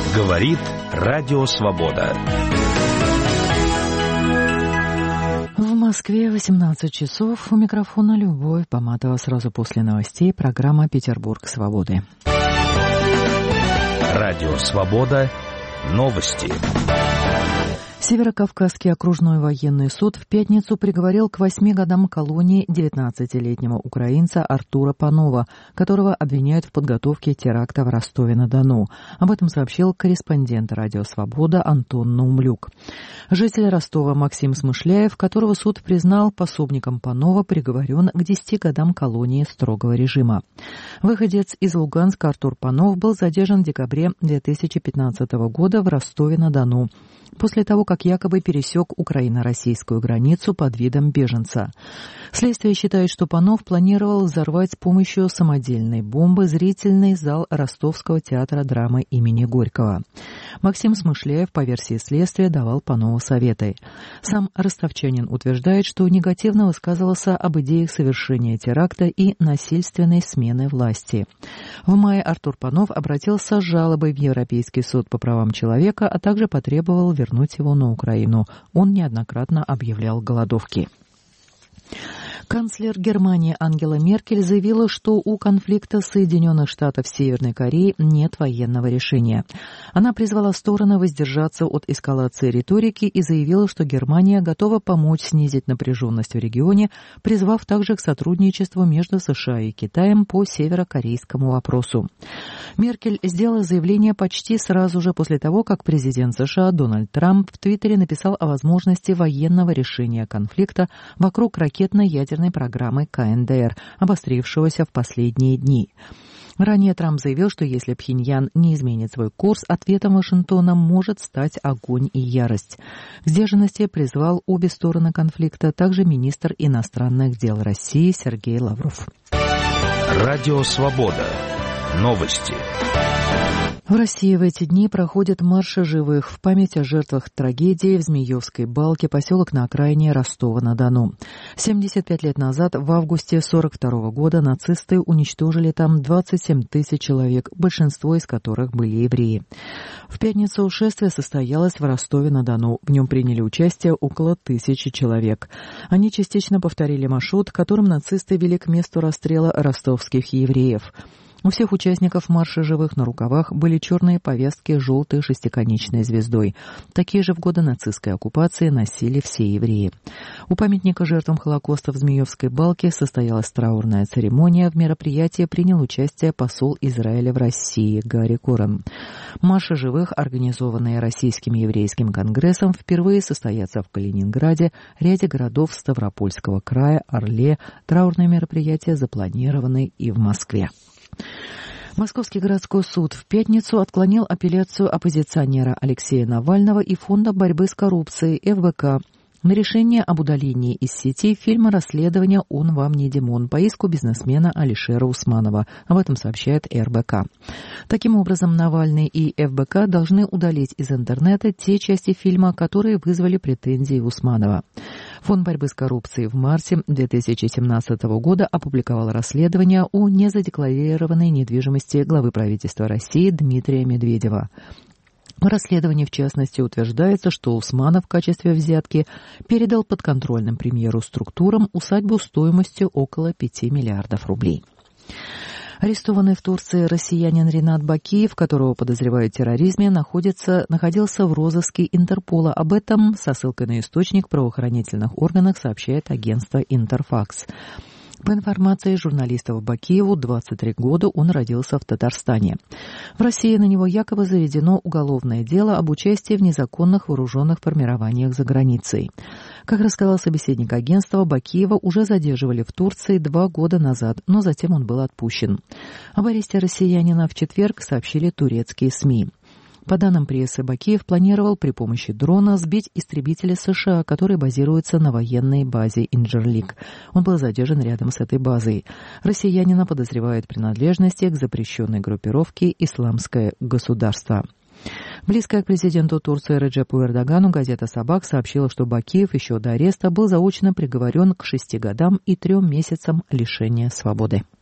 Говорит Радио Свобода. В Москве 18 часов. У микрофона Любовь Поматова. Сразу после новостей программа «Петербург свободы». Радио Свобода. Новости. Северокавказский окружной военный суд в пятницу приговорил к 8 годам колонии 19-летнего украинца Артура Панова, которого обвиняют в подготовке теракта в Ростове-на-Дону. Об этом сообщил корреспондент «Радио Свобода» Антон Наумлюк. Житель Ростова Максим Смышляев, которого суд признал пособником Панова, приговорен к 10 годам колонии строгого режима. Выходец из Луганска Артур Панов был задержан в декабре 2015 года в Ростове-на-Дону, после того, как якобы пересек украино-российскую границу под видом беженца. Следствие считает, что Панов планировал взорвать с помощью самодельной бомбы зрительный зал Ростовского театра драмы имени Горького. Максим Смышляев, по версии следствия, давал Панову советы. Сам ростовчанин утверждает, что негативно высказывался об идеях совершения теракта и насильственной смены власти. В мае Артур Панов обратился с жалобой в Европейский суд по правам человека, а также потребовал вернуть его на Украину. Он неоднократно объявлял голодовки. Канцлер Германии Ангела Меркель заявила, что у конфликта Соединенных Штатов с Северной Кореей нет военного решения. Она призвала стороны воздержаться от эскалации риторики и заявила, что Германия готова помочь снизить напряженность в регионе, призвав также к сотрудничеству между США и Китаем по северокорейскому вопросу. Меркель сделала заявление почти сразу же после того, как президент США Дональд Трамп в Твиттере написал о возможности военного решения конфликта вокруг ракетно-ядерной программы КНДР, обострившегося в последние дни. Ранее Трамп заявил, что если Пхеньян не изменит свой курс, ответом Вашингтона может стать огонь и ярость. К сдержанности призвал обе стороны конфликта, также министр иностранных дел России Сергей Лавров. Радио Свобода. Новости. В России в эти дни проходят марши живых в память о жертвах трагедии в Змеевской Балке, поселок на окраине Ростова-на-Дону. 75 лет назад, в августе 1942 года, нацисты уничтожили там 27 тысяч человек, большинство из которых были евреи. В пятницу шествие состоялось в Ростове-на-Дону. В нем приняли участие около 1000 человек. Они частично повторили маршрут, которым нацисты вели к месту расстрела ростовских евреев. У всех участников марша живых на рукавах были черные повязки с желтой шестиконечной звездой. Такие же в годы нацистской оккупации носили все евреи. У памятника жертвам Холокоста в Змеевской Балке состоялась траурная церемония. В мероприятии принял участие посол Израиля в России Гарри Корен. Марши живых, организованные Российским еврейским конгрессом, впервые состоятся в Калининграде, ряде городов Ставропольского края, Орле. Траурные мероприятия запланированы и в Москве. Московский городской суд в пятницу отклонил апелляцию оппозиционера Алексея Навального и Фонда борьбы с коррупцией ФБК на решение об удалении из сети фильма расследования «Он вам не Димон» по иску бизнесмена Алишера Усманова. Об этом сообщает РБК. Таким образом, Навальный и ФБК должны удалить из интернета те части фильма, которые вызвали претензии Усманова. Фонд борьбы с коррупцией в марте 2017 года опубликовал расследование о незадекларированной недвижимости главы правительства России Дмитрия Медведева. В расследовании, в частности, утверждается, что Усманов в качестве взятки передал подконтрольным премьеру структурам усадьбу стоимостью около 5 миллиардов рублей. Арестованный в Турции россиянин Ринат Бакиев, которого подозревают в терроризме, находился в розыске Интерпола. Об этом со ссылкой на источник в правоохранительных органах сообщает агентство «Интерфакс». По информации журналистов, Бакиеву 23 года, он родился в Татарстане. В России на него якобы заведено уголовное дело об участии в незаконных вооруженных формированиях за границей. Как рассказал собеседник агентства, Бакиева уже задерживали в Турции 2 года назад, но затем он был отпущен. Об аресте россиянина в четверг сообщили турецкие СМИ. По данным прессы, Бакиев планировал при помощи дрона сбить истребители США, которые базируются на военной базе Инджерлик. Он был задержан рядом с этой базой. Россиянина подозревают в принадлежности к запрещенной группировке «Исламское государство». Близкая к президенту Турции Реджепу Эрдогану газета «Сабак» сообщила, что Бакиев еще до ареста был заочно приговорен к 6 годам и 3 месяцам лишения свободы.